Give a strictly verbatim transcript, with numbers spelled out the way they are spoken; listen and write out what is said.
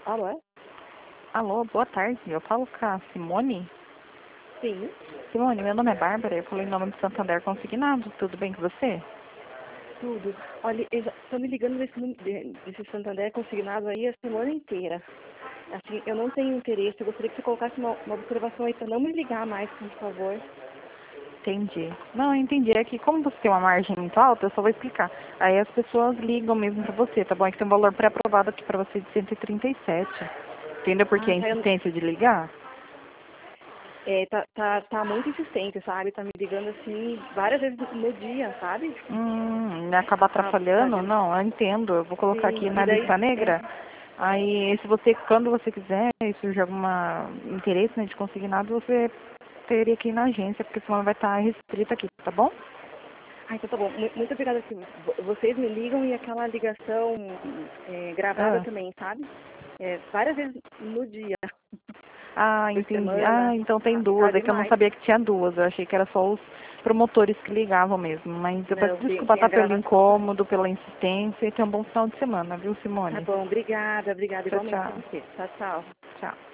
Alô, é? Alô, boa tarde. Eu falo com a Simone. Sim, Simone, meu nome é Bárbara. Eu falo em nome do Santander Consignado. Tudo bem com você? tudo. Olha, estou me ligando desse, num- de- desse Santander consignado aí a semana inteira. Assim, eu não tenho interesse, eu gostaria que você colocasse uma, uma observação aí para não me ligar mais, por favor. Entendi. Não, eu entendi. É que como você tem uma margem muito alta, eu só vou explicar. Aí as pessoas ligam mesmo pra você, tá bom? É que tem um valor pré-aprovado aqui pra você de cento e trinta e sete. Entendeu por que Ah, a tá, eu- insistência de ligar? é, tá, tá, tá muito insistente, sabe? Tá me ligando assim várias vezes no no dia, sabe? Hum, me acaba Tá, tá, atrapalhando? de- Não, eu entendo. Eu vou colocar sim, aqui e na daí, lista é, negra. Aí, se você, quando você quiser, e surgir algum interesse, né, de consignado, você teria que ir na agência, porque senão vai estar restrita aqui, tá bom? ah, então tá bom. Mu- Muito obrigada. Assim, vo- vocês me ligam e aquela ligação é, gravada Ah, também, sabe? É, várias vezes no dia, ah, por entendi. Ah, semana. então tem Tá, tá duas. É que eu não demais. sabia que tinha duas. Eu achei que era só os promotores que ligavam mesmo. Mas eu peço Não, tem, desculpa, tem tá, a pelo gravação também. incômodo, pela insistência, e tenha um bom final de semana, viu, Tá Simone? bom, obrigada, obrigada. Tchau, Igualmente pra tchau. você. Tchau, tchau. Tchau.